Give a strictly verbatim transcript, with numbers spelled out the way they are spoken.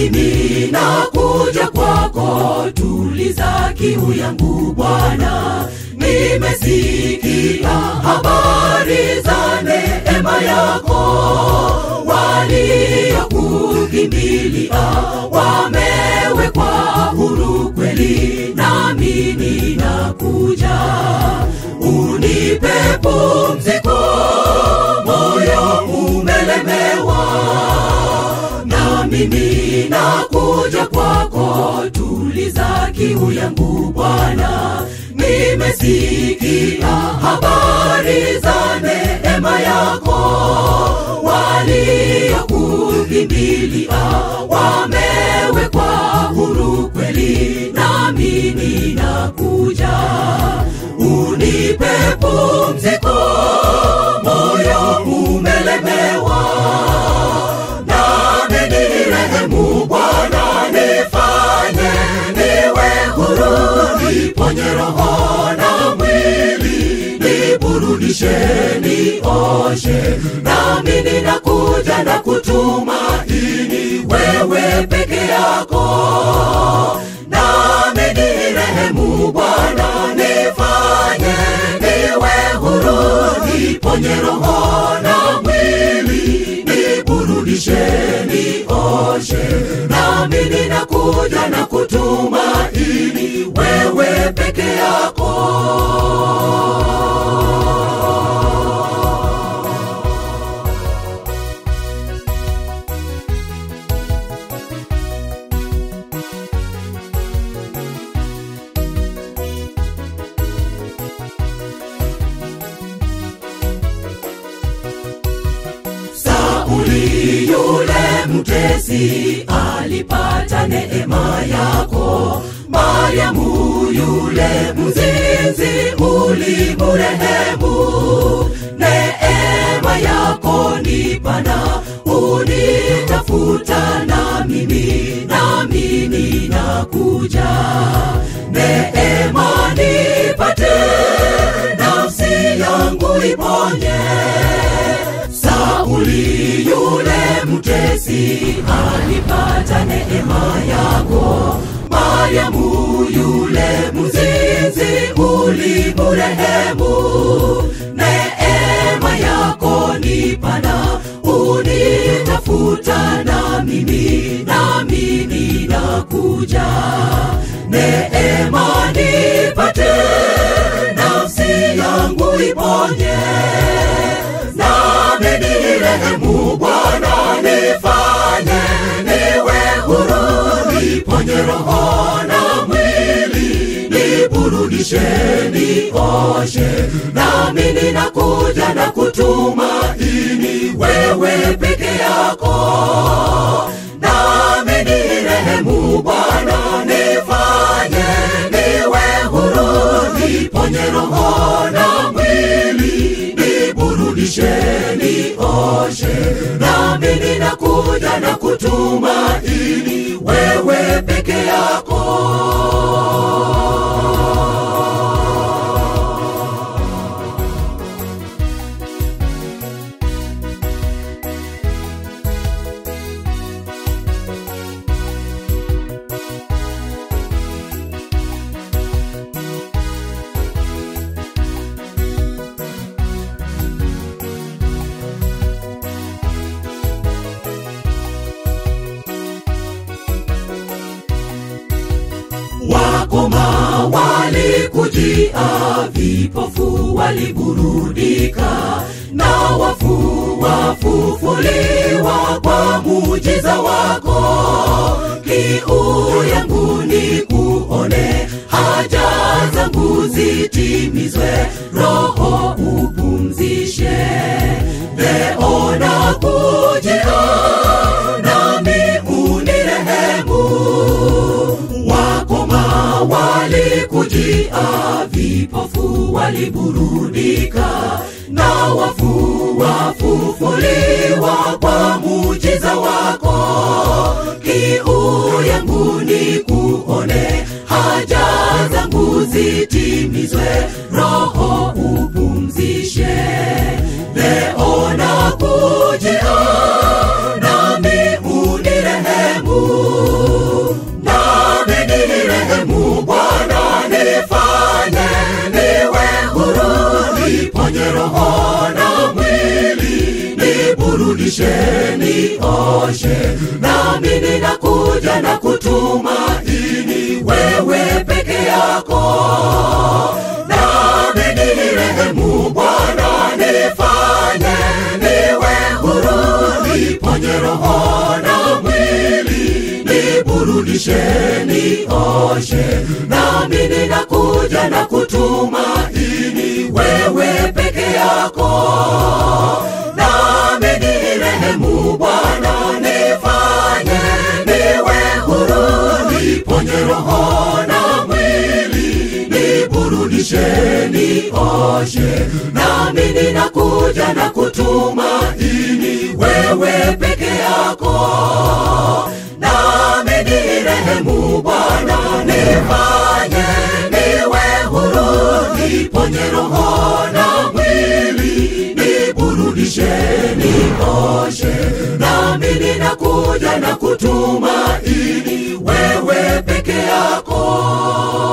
mimi nakuja kwako, tuliza kiu yangu Bwana. Nimesikia habari za neema yako, waliokukimbilia wamewekwa huru kweli. Nami ninakuja, unipe pumziko, moyo umelemewa. Nami ninakuja kwako, tuliza kiu yangu Bwana. Nimesikia habari za neema yako, waliokukimbilia wamewekwa huru kweli. Nami ninakuja, unipe pumziko, moyo umelemewa. Nami nirehemu Bwana, nifanye niwe huru, niponye roho na mwili, niburudishe, nioshe. Nami ninakuja na kutumaini wewe peke yako. Nami nirehemu Bwana, nifanye niwe huru, niponye roho na mwili, niburudishe, nioshe. Nami ninakuja na kutumaini wewe peke yako. Sauli yule mtesi alipata neema yako, Mariamu yule mzinzi ulimurehemu. Neema yako ni pana, unitafuta na mimi, nami ninakuja. Neema nipate, nafsi yangu iponye. Sauli yule mtesi alipata neema yako, Mariamu yule mzinzi ulimurehemu. Neema yako ni pana, unitafuta na mimi, nami ninakuja. Neema nipate, nafsi yangu iponye. Nami nirehemu Bwana, nifanye niwe huru, niponye roho na mwili, niburudishe, nioshe. Nami ninakuja na kutumaini wewe peke yako. Nami nirehemu Bwana, nifanye niwe huru, niponye roho na mwili, niburudishe, nioshe. Nami ninakuja na kutumaini wewe peke yako. Wakoma walikujia, vipofu waliburudika, na wafu wafufuliwa kwa muujiza wako. Kiu yangu ni kuone, haja zangu zitimizwe, roho upumzishe. Leo nakujia, nami unirehemu. Wakoma walikujia, vipofu waliburudika, na wafu wafufuliwa kwa muujiza wako. Kiu yangu ni kuone, haja zangu zitimizwe, roho upumzishe. Leo nakujia, nami unirehemu. niburudisheni oshe, nami ninakuja na kutumaini wewe peke yako. Nami nirehemu Bwana, nifanye niwe huru, niponye roho na mwili, niburudisheni oshe, nami ninakuja na kutumaini wewe peke yako. Nami nirehemu Bwana, nifanye niwe huru, niponye roho na mwili, niburudisheni oshe, nami ninakuja na kutumaini wewe peke yako. Nami nirehemu Bwana, nifanye niwe huru, niponye roho na mwili, niburudisheni oshe, nami ninakuja na kutumaini wewe peke yako.